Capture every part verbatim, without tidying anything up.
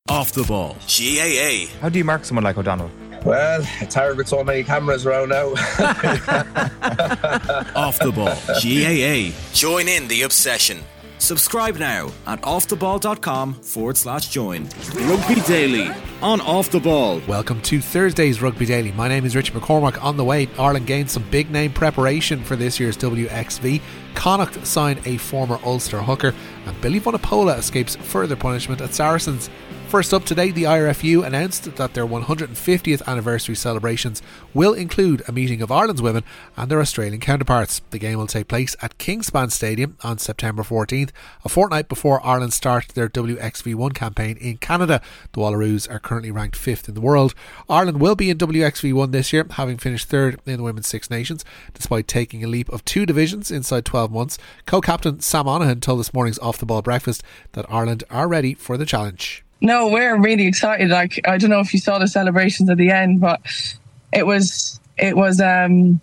Off the Ball. G A A. How do you mark someone like O'Donnell? Well, it's hard with so many cameras around now. Off the Ball. G A A. Join in the obsession. Subscribe now at offtheball.com forward slash join. Rugby Daily on Off the Ball. Welcome to Thursday's Rugby Daily. My name is Richard McCormack. On the way, Ireland gained some big name preparation for this year's W X V. Connacht signed a former Ulster hooker, and Billy Vunipola escapes further punishment at Saracens. First up today, the I R F U announced that their one hundred fiftieth anniversary celebrations will include a meeting of Ireland's women and their Australian counterparts. The game will take place at Kingspan Stadium on September fourteenth, a fortnight before Ireland start their W X V one campaign in Canada. The Wallaroos are currently ranked fifth in the world. Ireland will be in W X V one this year, having finished third in the Women's Six Nations, despite taking a leap of two divisions inside twelve months. Co-captain Sam Monaghan told this morning's Off the Ball breakfast that Ireland are ready for the challenge. No, we're really excited. Like, I don't know if you saw the celebrations at the end, but it was, it was, um,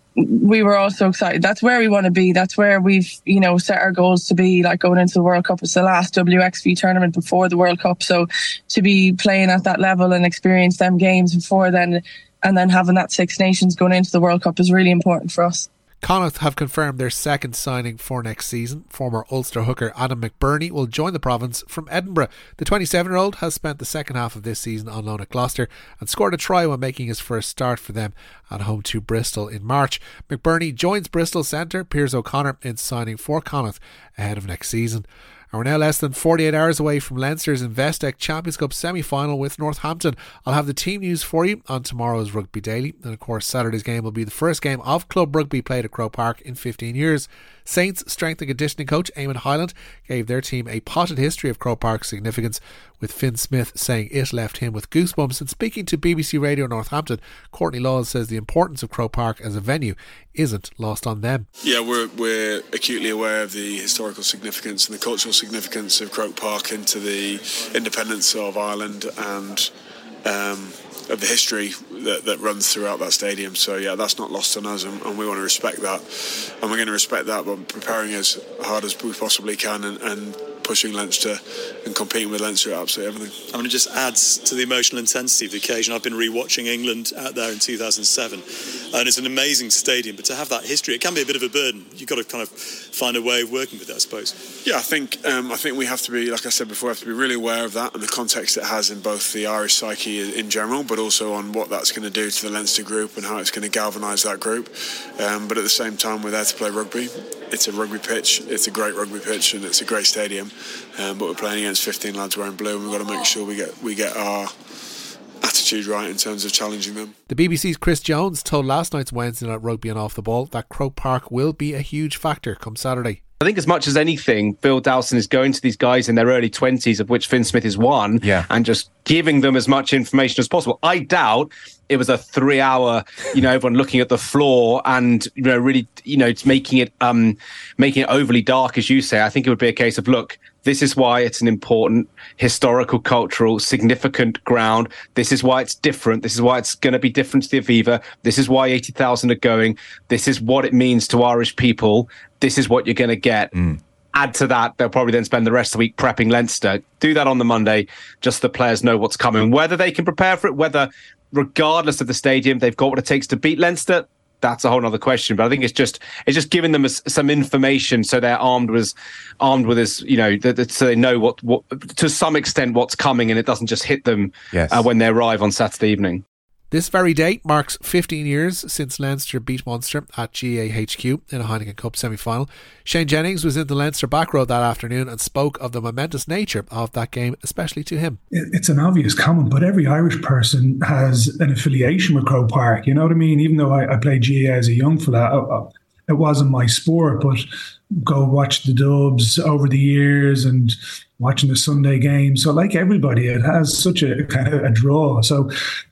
we were all so excited. That's where we want to be. That's where we've, you know, set our goals to be, like going into the World Cup. It's the last W X V tournament before the World Cup. So to be playing at that level and experience them games before then, and then having that Six Nations going into the World Cup is really important for us. Connacht have confirmed their second signing for next season. Former Ulster hooker Adam McBurney will join the province from Edinburgh. The twenty-seven-year-old has spent the second half of this season on loan at Gloucester and scored a try when making his first start for them at home to Bristol in March. McBurney joins Bristol centre Piers O'Connor in signing for Connacht ahead of next season. And we're now less than forty-eight hours away from Leinster's Investec Champions Cup semi-final with Northampton. I'll have the team news for you on tomorrow's Rugby Daily. And of course, Saturday's game will be the first game of club rugby played at Croke Park in fifteen years. Saints strength and conditioning coach Eamon Hyland gave their team a potted history of Croke Park's significance, with Finn Smith saying it left him with goosebumps. And speaking to B B C Radio Northampton, Courtney Laws says the importance of Croke Park as a venue isn't lost on them. Yeah, we're we're acutely aware of the historical significance and the cultural significance of Croke Park into the independence of Ireland and um, of the history that, that runs throughout that stadium. So yeah, that's not lost on us, and, and we want to respect that, and we're going to respect that by preparing as hard as we possibly can and, and pushing Leinster and competing with Leinster at absolutely everything. I mean, it just adds to the emotional intensity of the occasion. I've been re-watching England out there in two thousand seven, and it's an amazing stadium, but to have that history, it can be a bit of a burden. You've got to kind of find a way of working with it, I suppose. Yeah, I think um, I think we have to be, like I said before, we have to be really aware of that and the context it has in both the Irish psyche in general, but also on what that's going to do to the Leinster group and how it's going to galvanise that group. Um, but at the same time, we're there to play rugby. It's a rugby pitch, it's a great rugby pitch, and it's a great stadium. Um, but we're playing against fifteen lads wearing blue, and we've got to make sure we get we get our attitude right in terms of challenging them. The B B C's Chris Jones told last night's Wednesday Night Rugby and Off the Ball that Croke Park will be a huge factor come Saturday. I think as much as anything, Phil Dowson is going to these guys in their early twenties, of which Finn Smith is one, yeah. and just giving them as much information as possible. I doubt it was a three-hour, you know, everyone looking at the floor and, you know, really, you know, making it um, making it overly dark, as you say. I think it would be a case of, look, this is why it's an important historical, cultural, significant ground. This is why it's different. This is why it's going to be different to the Aviva. This is why eighty thousand are going. This is what it means to Irish people. This is what you're going to get. Mm. Add to that, they'll probably then spend the rest of the week prepping Leinster. Do that on the Monday, just so the players know what's coming. Whether they can prepare for it, whether, regardless of the stadium, they've got what it takes to beat Leinster, that's a whole other question. But I think it's just it's just giving them a, some information so they're armed with armed with this, you know, that, that, so they know what, what to some extent what's coming, and it doesn't just hit them yes. uh, when they arrive on Saturday evening. This very date marks fifteen years since Leinster beat Munster at G A A H Q in a Heineken Cup semi-final. Shane Jennings was in the Leinster back row that afternoon and spoke of the momentous nature of that game, especially to him. It's an obvious comment, but every Irish person has an affiliation with Croke Park. You know what I mean? Even though I, I played G A A as a young fella, it wasn't my sport, but go watch the Dubs over the years and watching the Sunday game. So like everybody, it has such a kind of a draw. So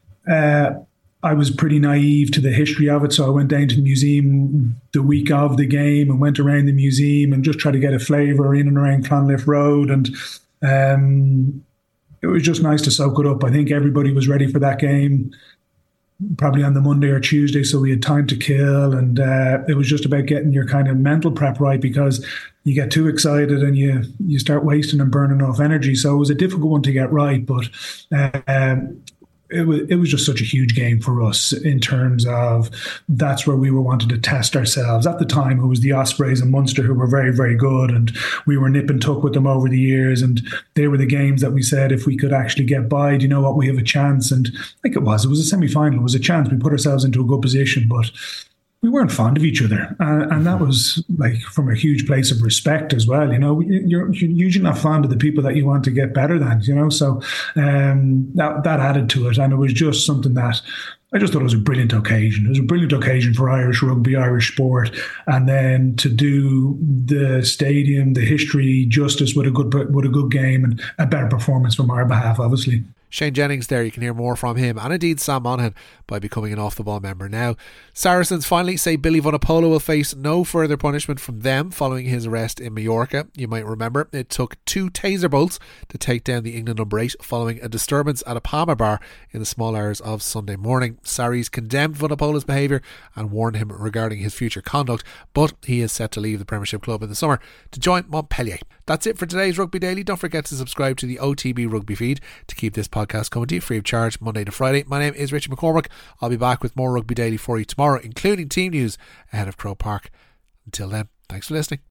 Uh, I was pretty naive to the history of it, so I went down to the museum the week of the game and went around the museum and just tried to get a flavour in and around Clonliff Road, and um, it was just nice to soak it up. I think everybody was ready for that game. probably on the Monday or Tuesday, so we had time to kill, and uh, it was just about getting your kind of mental prep right, because you get too excited and you you start wasting and burning off energy. So it was a difficult one to get right, but uh, um, it was it was just such a huge game for us in terms of that's where we were wanting to test ourselves. At the time, it was the Ospreys and Munster who were very, very good, and we were nip and tuck with them over the years, and they were the games that we said if we could actually get by, do you know what, we have a chance. And like it was, it was a semi-final, it was a chance. We put ourselves into a good position, but we weren't fond of each other. Uh, and that was like from a huge place of respect as well. You know, you're, you're usually not fond of the people that you want to get better than, you know, so um, that, that added to it. And it was just something that I just thought it was a brilliant occasion. It was a brilliant occasion for Irish rugby, Irish sport. And then to do the stadium, the history justice with a good, with a good game and a better performance from our behalf, obviously. Shane Jennings there. You can hear more from him and indeed Sam Monaghan by becoming an Off The Ball member now. Saracens finally say Billy Vunipola will face no further punishment from them following his arrest in Mallorca. You might remember it took two taser bolts to take down the England number eight following a disturbance at a Palma bar in the small hours of Sunday morning. Sarries condemned Vunipola's behaviour and warned him regarding his future conduct, but he is set to leave the Premiership club in the summer to join Montpellier. That's it for today's Rugby Daily. Don't forget to subscribe to the O T B Rugby feed to keep this podcast coming to you free of charge Monday to Friday. My name is Richard McCormick. I'll be back with more Rugby Daily for you tomorrow, including team news ahead of Croke Park. Until then, thanks for listening.